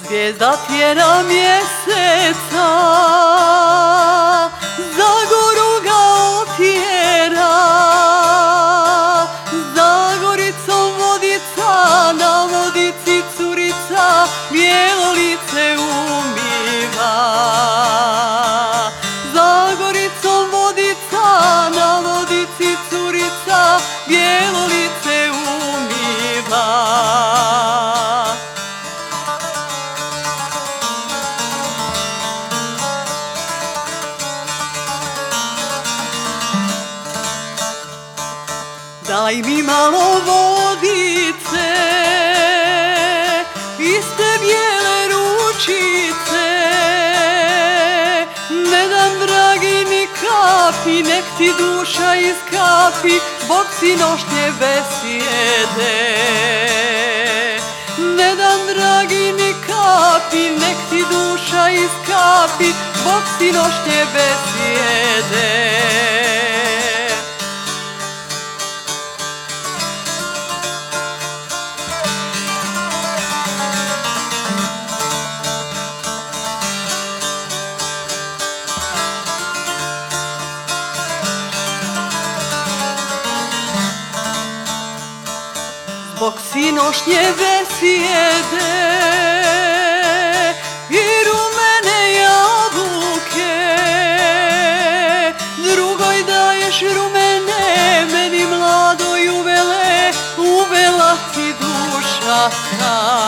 Zvijezda tjera mjeseca, za goru ga otjera. Za goricom vodica, na vodici curica, bijelo lice umiva. Za goricom vodica, na vodici curica, bijelo lice umiva. Daj mi malo vodice, iste bijele ručice. Ne dam dragi ni kapi, nek ti duša iskapi zbog sinošnje besjede. Ne dam dragi ni kapi, nek ti duša iskapi zbog sinošnje besjede. Zbog sinošnje besjede i rumene jabuke, drugoj daješ rumene, meni mladoj uvela ti duša ta.